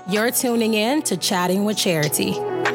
You're tuning in to Chatting with Charity.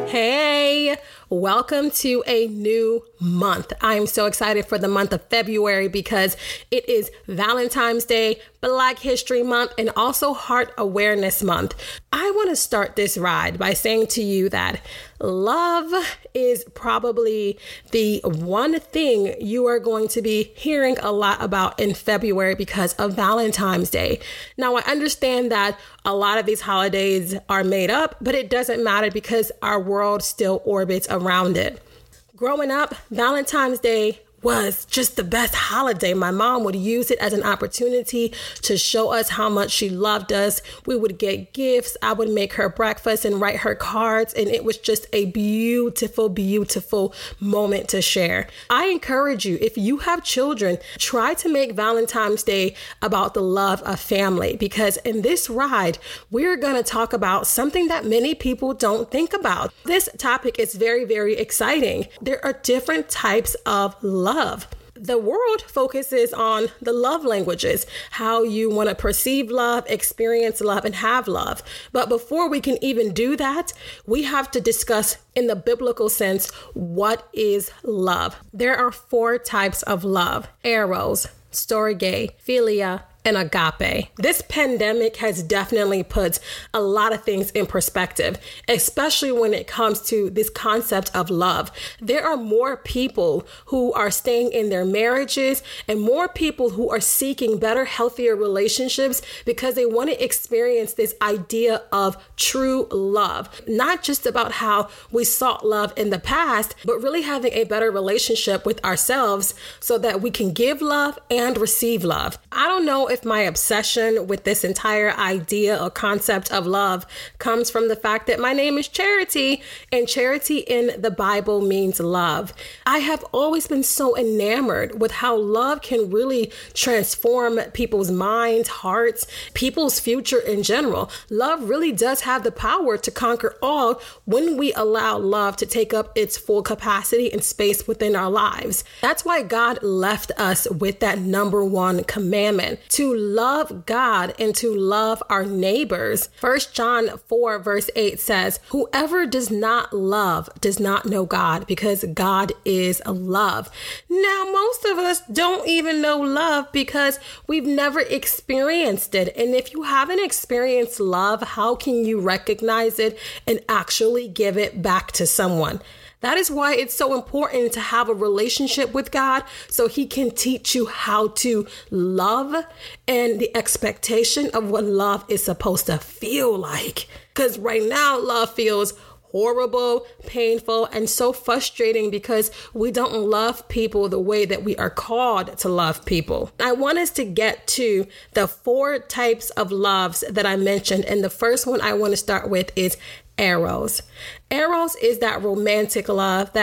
Hey, welcome to a new month. I'm so excited for the month of February because it is Valentine's Day, Black History Month, and also Heart Awareness Month. I want to start this ride by saying to you that love is probably the one thing you are going to be hearing a lot about in February because of Valentine's Day. Now, I understand that a lot of these holidays are made up, but it doesn't matter because our world still orbits around it. Growing up, Valentine's Day was just the best holiday. My mom would use it as an opportunity to show us how much she loved us. We would get gifts. I would make her breakfast and write her cards. And it was just a beautiful, beautiful moment to share. I encourage you, if you have children, try to make Valentine's Day about the love of family, because in this ride, we're going to talk about something that many people don't think about. This topic is very, very exciting. There are different types of love. The world focuses on the love languages, how you want to perceive love, experience love, and have love. But before we can even do that, we have to discuss in the biblical sense, what is love? There are 4 types of love: eros, storge, philia, and agape. This pandemic has definitely put a lot of things in perspective, especially when it comes to this concept of love. There are more people who are staying in their marriages and more people who are seeking better, healthier relationships because they want to experience this idea of true love. Not just about how we sought love in the past, but really having a better relationship with ourselves so that we can give love and receive love. I don't know if my obsession with this entire idea or concept of love comes from the fact that my name is Charity, and charity in the Bible means love. I have always been so enamored with how love can really transform people's minds, hearts, people's future in general. Love really does have the power to conquer all when we allow love to take up its full capacity and space within our lives. That's why God left us with that number 1 commandment, to love God and to love our neighbors. 1 John 4 verse 8 says, "Whoever does not love does not know God, because God is love." Now, most of us don't even know love because we've never experienced it. And if you haven't experienced love, how can you recognize it and actually give it back to someone? That is why it's so important to have a relationship with God so He can teach you how to love and the expectation of what love is supposed to feel like. Because right now, love feels horrible, painful, and so frustrating because we don't love people the way that we are called to love people. I want us to get to the 4 types of loves that I mentioned. And the first one I want to start with is eros. Eros is that romantic love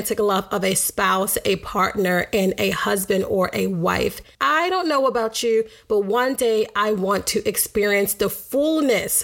of a spouse, a partner, and a husband or a wife. I don't know about you, but one day I want to experience the fullness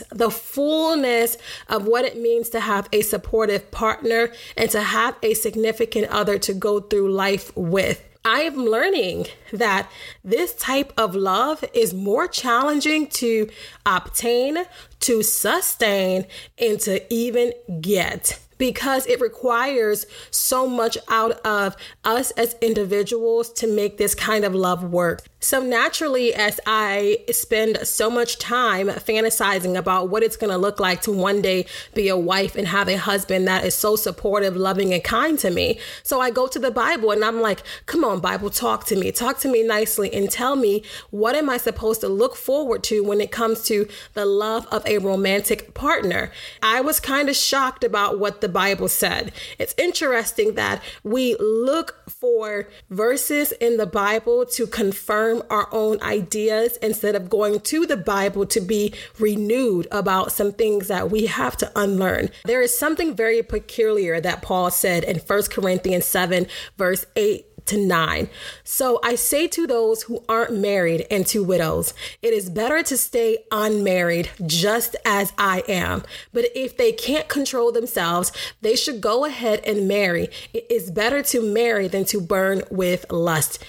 of what it means to have a supportive partner and to have a significant other to go through life with. I am learning that this type of love is more challenging to obtain, to sustain, and to even get, because it requires so much out of us as individuals to make this kind of love work. So naturally, as I spend so much time fantasizing about what it's going to look like to one day be a wife and have a husband that is so supportive, loving, and kind to me. So I go to the Bible and I'm like, come on, Bible, talk to me nicely and tell me, what am I supposed to look forward to when it comes to the love of a romantic partner? I was kind of shocked about what the Bible said. It's interesting that we look for verses in the Bible to confirm our own ideas instead of going to the Bible to be renewed about some things that we have to unlearn. There is something very peculiar that Paul said in 1 Corinthians 7, verse 8 to 9. So I say to those who aren't married and to widows, it is better to stay unmarried just as I am. But if they can't control themselves, they should go ahead and marry. It is better to marry than to burn with lust.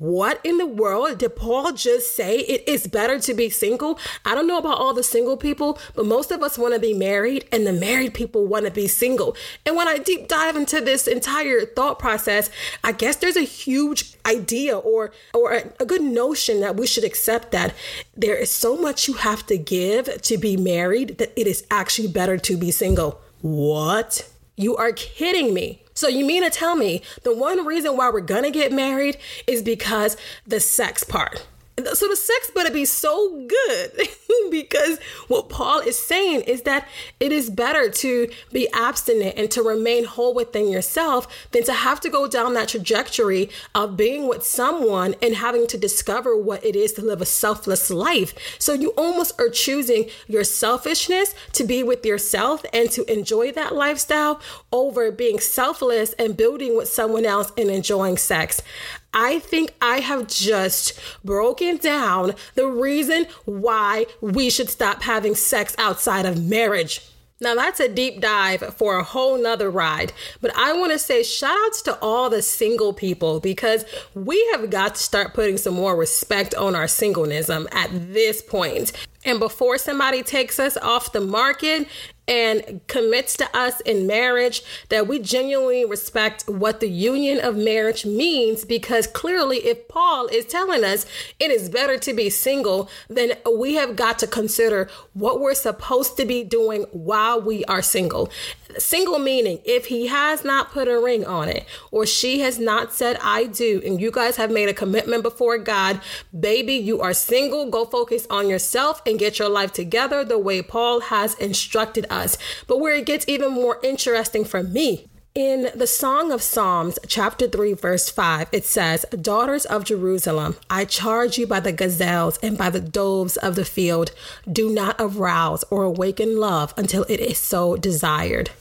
What in the world did Paul just say? It is better to be single. I don't know about all the single people, but most of us want to be married and the married people want to be single. And when I deep dive into this entire thought process, I guess there's a huge idea or a good notion that we should accept that there is so much you have to give to be married that it is actually better to be single. What? You are kidding me. So you mean to tell me the one reason why we're going to get married is because the sex part? So the sex better be so good because what Paul is saying is that it is better to be abstinent and to remain whole within yourself than to have to go down that trajectory of being with someone and having to discover what it is to live a selfless life. So you almost are choosing your selfishness to be with yourself and to enjoy that lifestyle over being selfless and building with someone else and enjoying sex. I think I have just broken down the reason why we should stop having sex outside of marriage. Now that's a deep dive for a whole nother ride, but I want to say shout outs to all the single people because we have got to start putting some more respect on our singleness at this point. And before somebody takes us off the market and commits to us in marriage, that we genuinely respect what the union of marriage means, because clearly if Paul is telling us it is better to be single, then we have got to consider what we're supposed to be doing while we are single. Single meaning if he has not put a ring on it or she has not said I do and you guys have made a commitment before God, baby, you are single. Go focus on yourself and get your life together the way Paul has instructed us. But where it gets even more interesting for me, in the Song of Psalms, chapter 3, verse 5, it says, "Daughters of Jerusalem, I charge you by the gazelles and by the doves of the field, do not arouse or awaken love until it is so desired."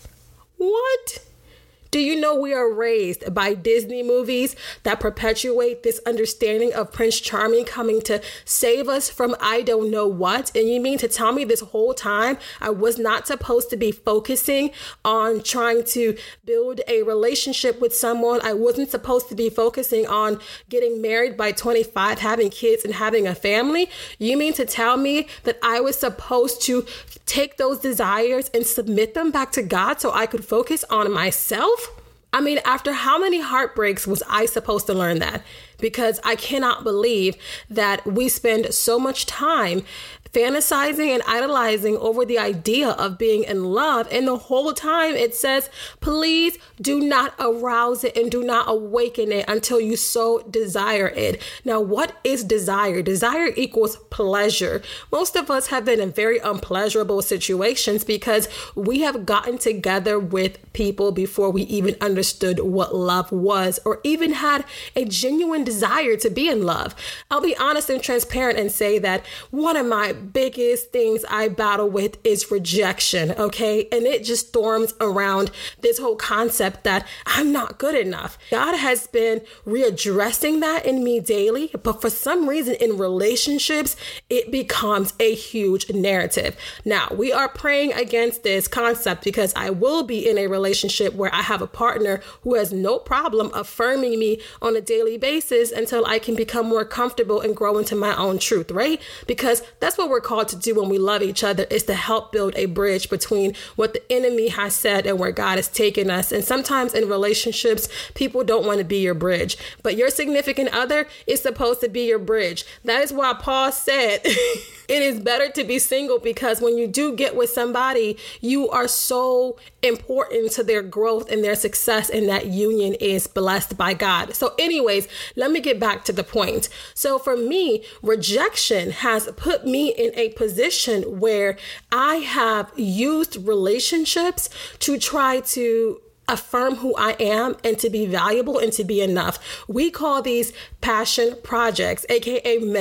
What? Do you know we are raised by Disney movies that perpetuate this understanding of Prince Charming coming to save us from I don't know what? And you mean to tell me this whole time I was not supposed to be focusing on trying to build a relationship with someone? I wasn't supposed to be focusing on getting married by 25, having kids and having a family? You mean to tell me that I was supposed to take those desires and submit them back to God so I could focus on myself? I mean, after how many heartbreaks was I supposed to learn that? Because I cannot believe that we spend so much time fantasizing and idolizing over the idea of being in love. And the whole time it says, please do not arouse it and do not awaken it until you so desire it. Now, what is desire? Desire equals pleasure. Most of us have been in very unpleasurable situations because we have gotten together with people before we even understood what love was or even had a genuine desire to be in love. I'll be honest and transparent and say that one of my biggest things I battle with is rejection, okay? And it just storms around this whole concept that I'm not good enough. God has been readdressing that in me daily, but for some reason in relationships, it becomes a huge narrative. Now, we are praying against this concept because I will be in a relationship where I have a partner who has no problem affirming me on a daily basis until I can become more comfortable and grow into my own truth, right? Because that's what we're called to do when we love each other, is to help build a bridge between what the enemy has said and where God has taken us. And sometimes in relationships, people don't want to be your bridge, but your significant other is supposed to be your bridge. That is why Paul said it is better to be single, because when you do get with somebody, you are so important to their growth and their success, and that union is blessed by God. So anyways, let me get back to the point. So for me, rejection has put me in a position where I have used relationships to try to affirm who I am and to be valuable and to be enough. We call these passion projects, aka men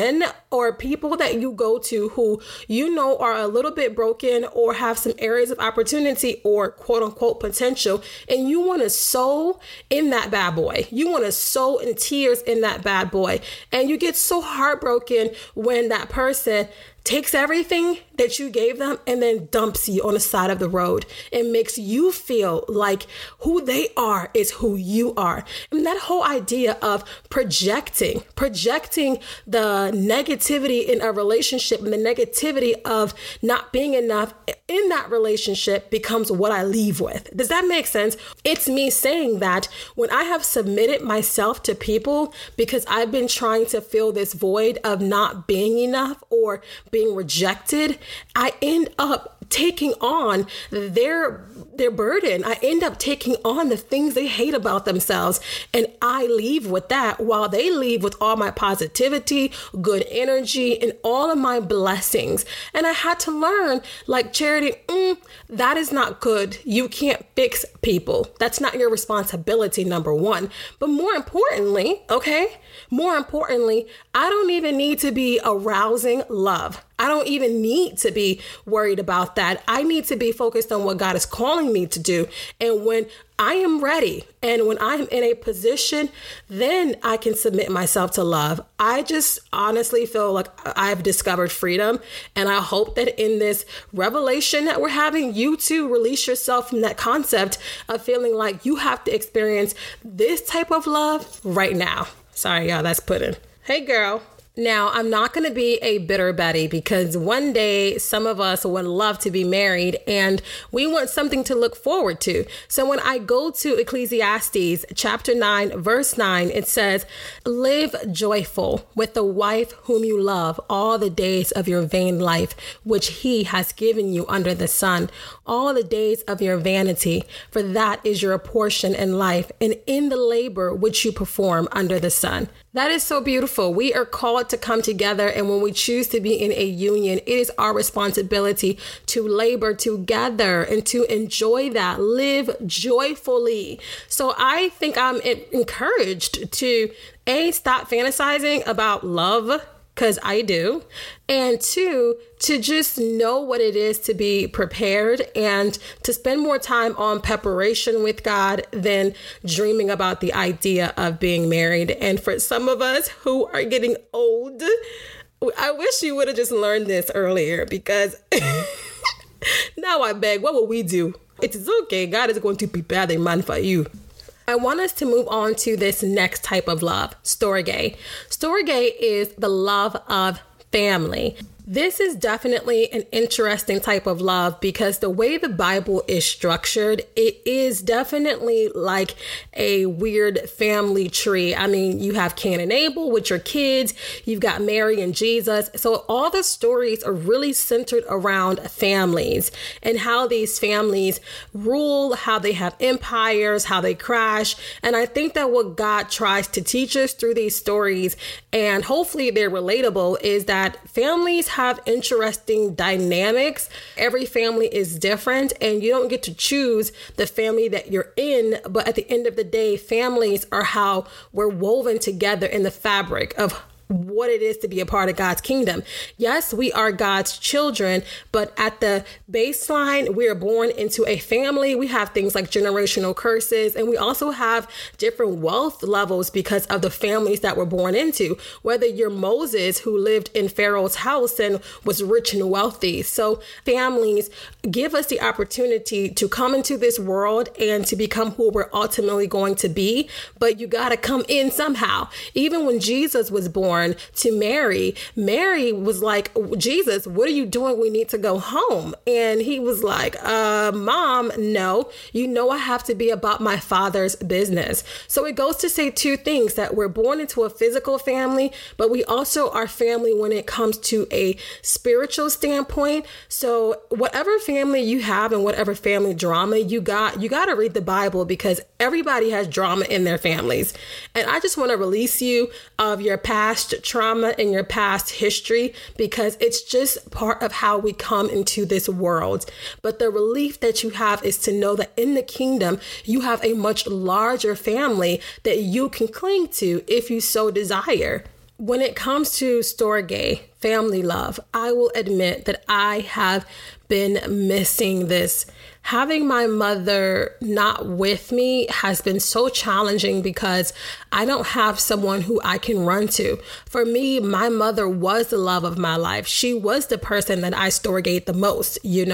or people that you go to who you know are a little bit broken or have some areas of opportunity or quote unquote potential, and you want to sow in that bad boy. You want to sow in tears in that bad boy. And you get so heartbroken when that person takes everything that you gave them and then dumps you on the side of the road and makes you feel like who they are is who you are. And that whole idea of projecting the negativity in a relationship and the negativity of not being enough in that relationship becomes what I leave with. Does that make sense? It's me saying that when I have submitted myself to people because I've been trying to fill this void of not being enough or being rejected, I end up taking on their burden. I end up taking on the things they hate about themselves. And I leave with that while they leave with all my positivity, good energy, and all of my blessings. And I had to learn, like, Charity, that is not good. You can't fix people. That's not your responsibility, number one. But more importantly, I don't even need to be arousing love. I don't even need to be worried about that. I need to be focused on what God is calling me to do. And when I am ready and when I'm in a position, then I can submit myself to love. I just honestly feel like I've discovered freedom. And I hope that in this revelation that we're having, you too release yourself from that concept of feeling like you have to experience this type of love right now. Sorry, y'all, that's pudding. Hey, girl. Now, I'm not going to be a bitter Betty because one day some of us would love to be married and we want something to look forward to. So when I go to Ecclesiastes chapter 9, verse 9, it says, "Live joyful with the wife whom you love all the days of your vain life, which he has given you under the sun, all the days of your vanity, for that is your portion in life and in the labor which you perform under the sun." That is so beautiful. We are called to come together, and when we choose to be in a union, it is our responsibility to labor together and to enjoy that, live joyfully. So I think I'm encouraged to stop fantasizing about love, because I do, and two, to just know what it is to be prepared and to spend more time on preparation with God than dreaming about the idea of being married. And for some of us who are getting old, I wish you would have just learned this earlier, because now I beg, what will we do? It is okay. God is going to prepare the man for you. I want us to move on to this next type of love, storge. Storge is the love of family. This is definitely an interesting type of love because the way the Bible is structured, it is definitely like a weird family tree. I mean, you have Cain and Abel with your kids, you've got Mary and Jesus. So all the stories are really centered around families and how these families rule, how they have empires, how they crash. And I think that what God tries to teach us through these stories, and hopefully they're relatable, is that families have interesting dynamics. Every family is different and you don't get to choose the family that you're in. But at the end of the day, families are how we're woven together in the fabric of what it is to be a part of God's kingdom. Yes, we are God's children, but at the baseline, we are born into a family. We have things like generational curses, and we also have different wealth levels because of the families that we're born into, whether you're Moses, who lived in Pharaoh's house and was rich and wealthy. So families give us the opportunity to come into this world and to become who we're ultimately going to be, but you got to come in somehow. Even when Jesus was born to Mary, Mary was like, "Jesus, what are you doing? We need to go home." And he was like, "Mom, no, you know I have to be about my Father's business." So it goes to say two things, that we're born into a physical family, but we also are family when it comes to a spiritual standpoint. So whatever family you have and whatever family drama you got to read the Bible, because everybody has drama in their families. And I just want to release you of your past trauma and your past history, because it's just part of how we come into this world. But the relief that you have is to know that in the kingdom, you have a much larger family that you can cling to if you so desire. when it comes to Storge, family love, I will admit that I have been missing this. Having my mother not with me has been so challenging because I don't have someone who I can run to. For me, my mother was the love of my life. She was the person that I Storgate the most,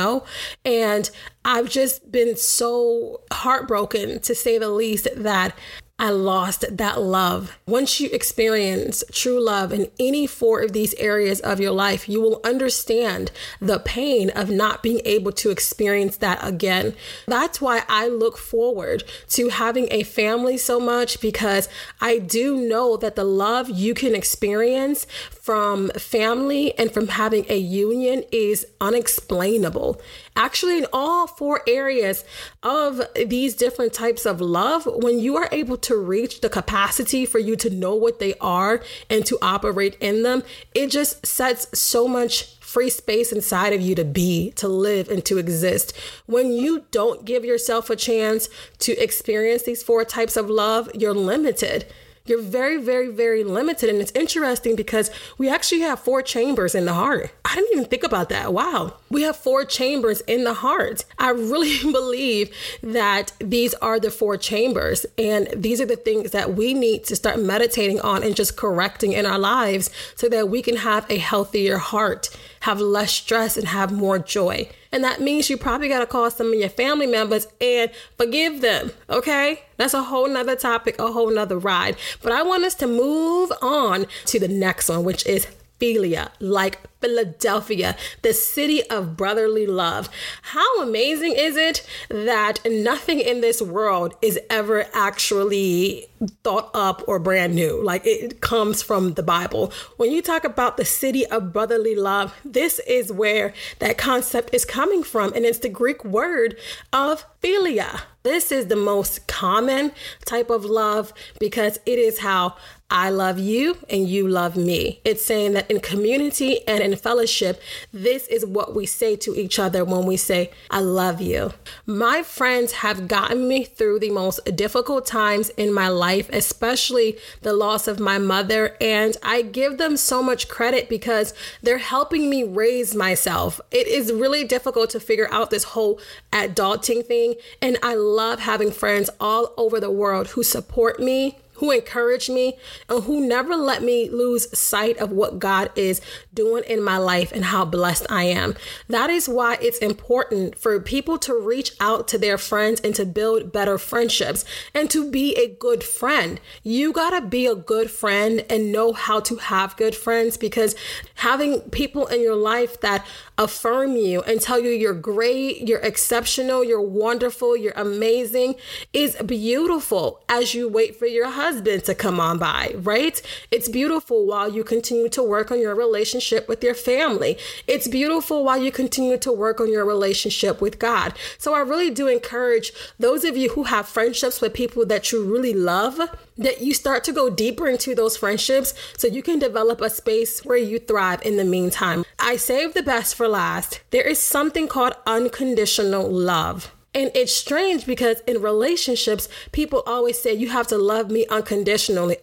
and I've just been so heartbroken, to say the least, that I lost that love. Once you experience true love in any four of these areas of your life, you will understand the pain of not being able to experience that again. That's why I look forward to having a family so much, because I do know that the love you can experience from family and from having a union is unexplainable. Actually, in all four areas of these different types of love, when you are able to reach the capacity for you to know what they are and to operate in them, it just sets so much free space inside of you to be, to live, and to exist. When you don't give yourself a chance to experience these four types of love, you're limited. You're very, very, very limited. And it's interesting because we actually have four chambers in the heart. I didn't even think about that. Wow. We have four chambers in the heart. I really believe that these are the four chambers. And these are the things that we need to start meditating on and just correcting in our lives so that we can have a healthier heart, have less stress, and have more joy. And that means you probably got to call some of your family members and forgive them. Okay? That's a whole nother topic, a whole nother ride. But I want us to move on to the next one, which is Philia, like Philadelphia, the city of brotherly love. How amazing is it that nothing in this world is ever actually thought up or brand new? Like, it comes from the Bible. When you talk about the city of brotherly love, this is where that concept is coming from. And it's the Greek word of philia. This is the most common type of love because it is how I love you and you love me. It's saying that in community and in fellowship, this is what we say to each other when we say, I love you. My friends have gotten me through the most difficult times in my life, especially the loss of my mother. And I give them so much credit because they're helping me raise myself. It is really difficult to figure out this whole adulting thing. And I love having friends all over the world who support me, who encourage me, and who never let me lose sight of what God is doing in my life and how blessed I am. That is why it's important for people to reach out to their friends and to build better friendships and to be a good friend. You gotta be a good friend and know how to have good friends, because having people in your life that affirm you and tell you you're great, you're exceptional, you're wonderful, you're amazing is beautiful as you wait for your husband to come on by, right? It's beautiful while you continue to work on your relationship with your family. It's beautiful while you continue to work on your relationship with God. So I really do encourage those of you who have friendships with people that you really love, that you start to go deeper into those friendships so you can develop a space where you thrive in the meantime. I saved the best for last. There is something called unconditional love. And it's strange because in relationships, people always say you have to love me unconditionally.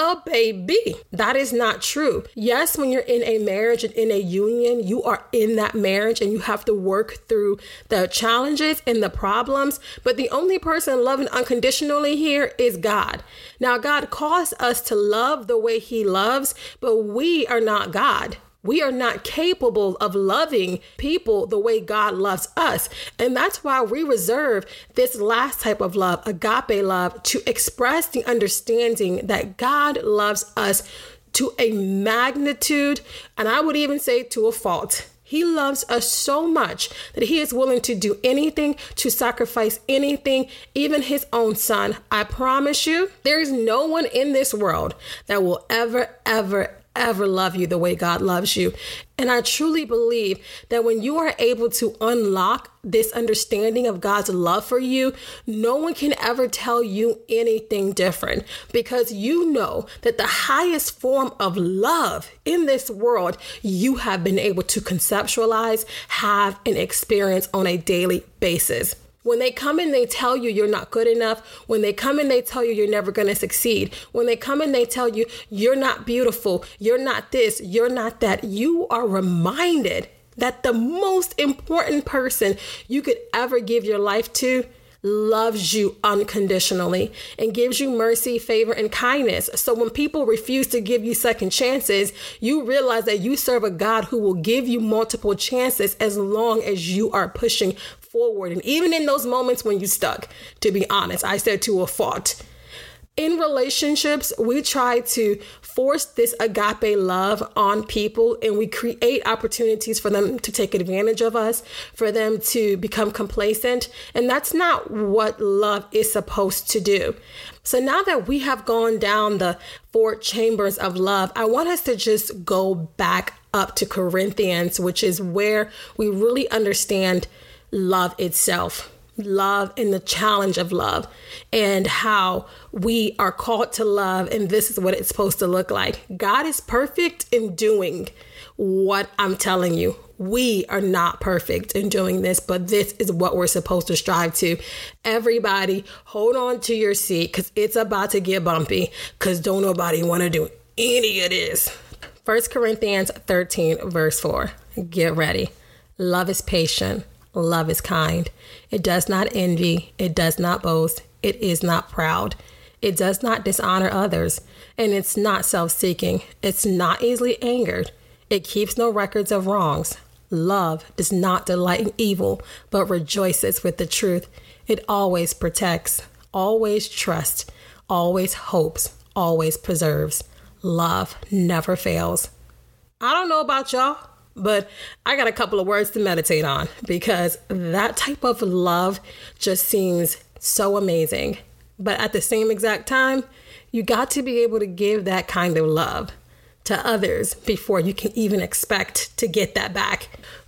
Baby. That is not true. Yes, when you're in a marriage and in a union, you are in that marriage and you have to work through the challenges and the problems. But the only person loving unconditionally here is God. Now, God calls us to love the way He loves, but we are not God. We are not capable of loving people the way God loves us. And that's why we reserve this last type of love, agape love, to express the understanding that God loves us to a magnitude, and I would even say to a fault. He loves us so much that He is willing to do anything, to sacrifice anything, even His own Son. I promise you, there is no one in this world that will ever love you the way God loves you. And I truly believe that when you are able to unlock this understanding of God's love for you, no one can ever tell you anything different, because you know that the highest form of love in this world, you have been able to conceptualize, have, and experience on a daily basis. When they come and they tell you you're not good enough, when they come and they tell you you're never going to succeed, when they come and they tell you you're not beautiful, you're not this, you're not that, you are reminded that the most important person you could ever give your life to loves you unconditionally and gives you mercy, favor, and kindness. So when people refuse to give you second chances, you realize that you serve a God who will give you multiple chances as long as you are pushing forward. And even in those moments when you stuck, to be honest, I said to a fault. In relationships, we try to force this agape love on people, and we create opportunities for them to take advantage of us, for them to become complacent. And that's not what love is supposed to do. So now that we have gone down the 4 chambers of love, I want us to just go back up to Corinthians, which is where we really understand love itself. Love and the challenge of love and how we are called to love. And this is what it's supposed to look like. God is perfect in doing what I'm telling you. We are not perfect in doing this, but this is what we're supposed to strive to. Everybody hold on to your seat because it's about to get bumpy because don't nobody want to do any of this. 1 Corinthians 13 verse 4. Get ready. Love is patient. Love is kind. It does not envy. It does not boast. It is not proud. It does not dishonor others. And it's not self-seeking. It's not easily angered. It keeps no records of wrongs. Love does not delight in evil, but rejoices with the truth. It always protects, always trusts, always hopes, always preserves. Love never fails. I don't know about y'all, but I got a couple of words to meditate on because that type of love just seems so amazing. But at the same exact time, you got to be able to give that kind of love to others before you can even expect to get that back.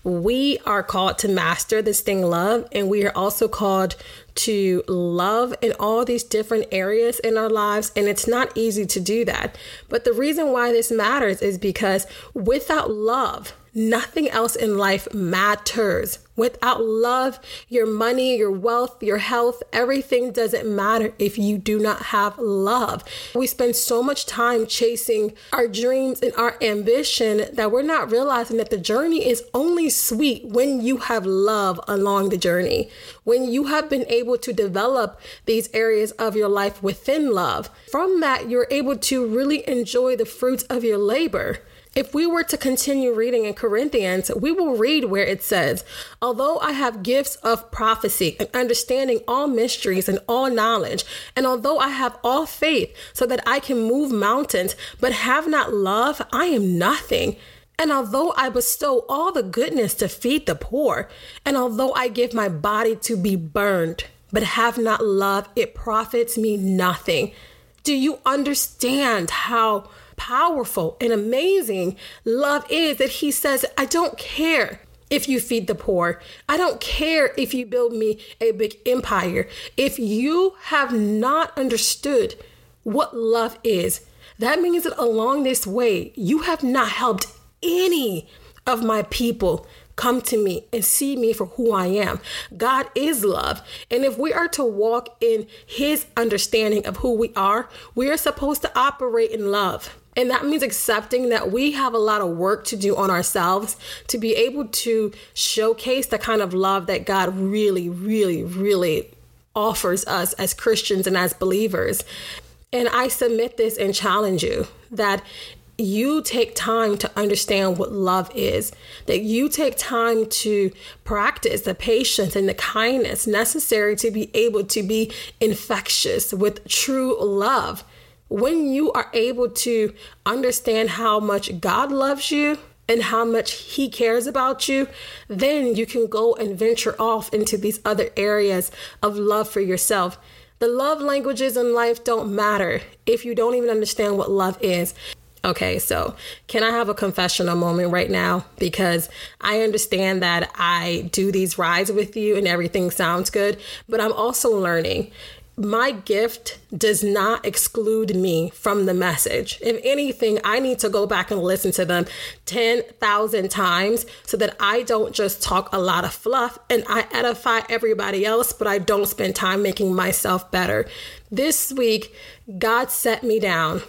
We are called to master this thing, love, and we are also called to love in all these different areas in our lives. And it's not easy to do that. But the reason why this matters is because without love, nothing else in life matters. Without love, your money, your wealth, your health, everything doesn't matter if you do not have love. We spend so much time chasing our dreams and our ambition that we're not realizing that the journey is only sweet when you have love along the journey. When you have been able to develop these areas of your life within love, from that, you're able to really enjoy the fruits of your labor. If we were to continue reading in Corinthians, we will read where it says, although I have gifts of prophecy and understanding all mysteries and all knowledge, and although I have all faith so that I can move mountains, but have not love, I am nothing. And although I bestow all the goodness to feed the poor, and although I give my body to be burned, but have not love, it profits me nothing. Do you understand how powerful and amazing love is that he says, I don't care if you feed the poor. I don't care if you build me a big empire. If you have not understood what love is, that means that along this way, you have not helped any of my people come to me and see me for who I am. God is love. And if we are to walk in his understanding of who we are supposed to operate in love. And that means accepting that we have a lot of work to do on ourselves to be able to showcase the kind of love that God really, really, really offers us as Christians and as believers. And I submit this and challenge you that you take time to understand what love is, that you take time to practice the patience and the kindness necessary to be able to be infectious with true love. When you are able to understand how much God loves you and how much he cares about you, then you can go and venture off into these other areas of love for yourself. The love languages in life don't matter if you don't even understand what love is. Okay, so can I have a confessional moment right now? Because I understand that I do these rides with you and everything sounds good, but I'm also learning. my gift does not exclude me from the message. If anything, I need to go back and listen to them 10,000 times so that I don't just talk a lot of fluff and I edify everybody else, but I don't spend time making myself better. This week, God set me down.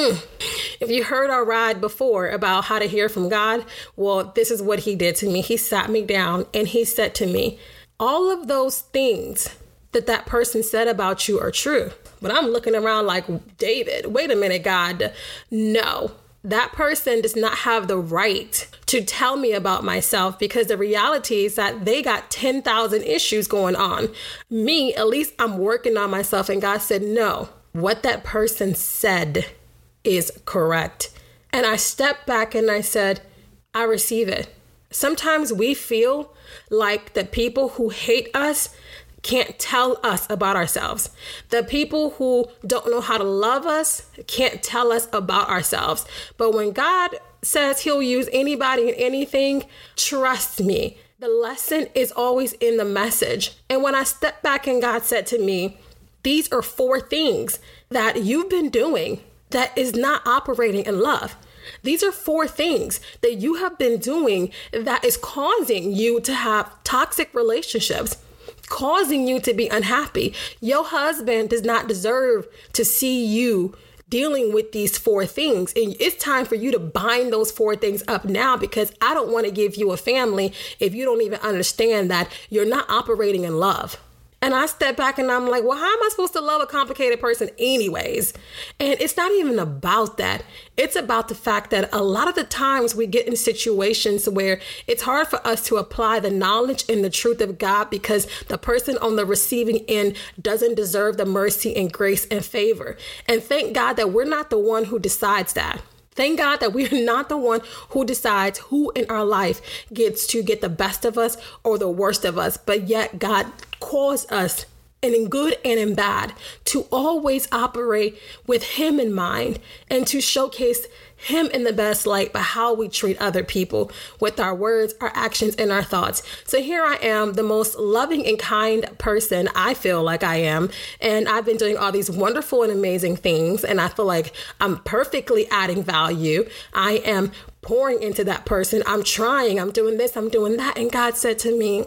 If you heard our ride before about how to hear from God, well, this is what he did to me. He sat me down and he said to me, all of those things that person said about you are true. But I'm looking around like, David, wait a minute, God. No, that person does not have the right to tell me about myself, because the reality is that they got 10,000 issues going on. Me, at least I'm working on myself. And God said, no, what that person said is correct. And I stepped back and I said, I receive it. Sometimes we feel like the people who hate us can't tell us about ourselves. The people who don't know how to love us can't tell us about ourselves. But when God says he'll use anybody and anything, trust me, the lesson is always in the message. And when I stepped back and God said to me, these are 4 things that you've been doing that is not operating in love. These are 4 things that you have been doing that is causing you to have toxic relationships, causing you to be unhappy. Your husband does not deserve to see you dealing with these 4 things. And it's time for you to bind those 4 things up now, because I don't want to give you a family if you don't even understand that you're not operating in love. And I step back and I'm like, well, how am I supposed to love a complicated person anyways? And it's not even about that. It's about the fact that a lot of the times we get in situations where it's hard for us to apply the knowledge and the truth of God because the person on the receiving end doesn't deserve the mercy and grace and favor. And thank God that we're not the one who decides that. Thank God that we are not the one who decides who in our life gets to get the best of us or the worst of us. But yet God calls us, and in good and in bad, to always operate with him in mind and to showcase him in the best light by how we treat other people with our words, our actions, and our thoughts. So here I am, the most loving and kind person I feel like I am. And I've been doing all these wonderful and amazing things. And I feel like I'm perfectly adding value. I am pouring into that person. I'm trying, I'm doing this, I'm doing that. And God said to me,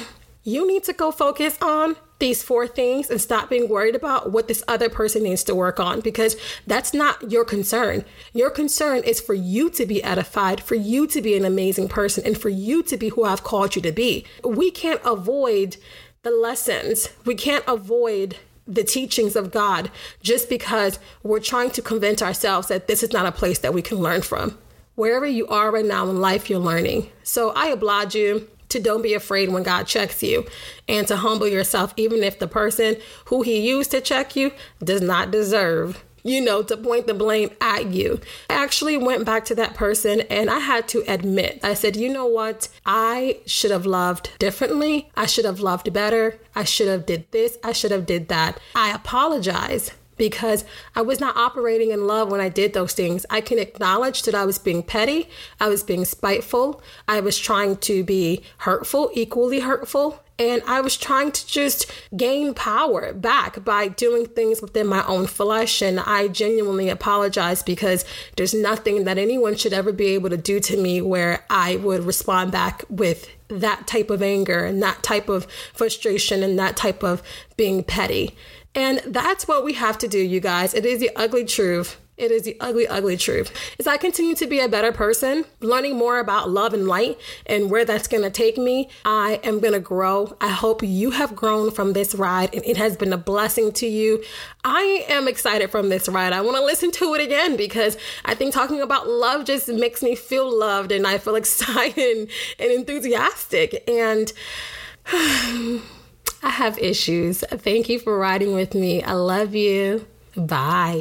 you need to go focus on these 4 things and stop being worried about what this other person needs to work on, because that's not your concern. Your concern is for you to be edified, for you to be an amazing person, and for you to be who I've called you to be. We can't avoid the lessons. We can't avoid the teachings of God just because we're trying to convince ourselves that this is not a place that we can learn from. Wherever you are right now in life, you're learning. So I applaud you to don't be afraid when God checks you, and to humble yourself, even if the person who he used to check you does not deserve, to point the blame at you. I actually went back to that person and I had to admit, I said, you know what? I should have loved differently. I should have loved better. I should have did this. I should have did that. I apologize, because I was not operating in love when I did those things. I can acknowledge that I was being petty. I was being spiteful. I was trying to be hurtful, equally hurtful. And I was trying to just gain power back by doing things within my own flesh. And I genuinely apologize, because there's nothing that anyone should ever be able to do to me where I would respond back with that type of anger and that type of frustration and that type of being petty. And that's what we have to do, you guys. It is the ugly truth. It is the ugly, ugly truth. As I continue to be a better person, learning more about love and light and where that's going to take me, I am going to grow. I hope you have grown from this ride and it has been a blessing to you. I am excited from this ride. I want to listen to it again, because I think talking about love just makes me feel loved and I feel excited and enthusiastic. And I have issues. Thank you for riding with me. I love you. Bye.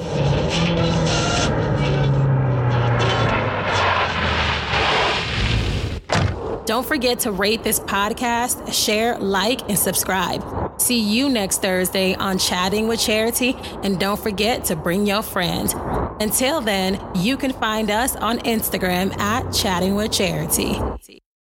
Don't forget to rate this podcast, share, like, and subscribe. See you next Thursday on Chatting with Charity, and don't forget to bring your friends. Until then, you can find us on Instagram at Chatting with Charity.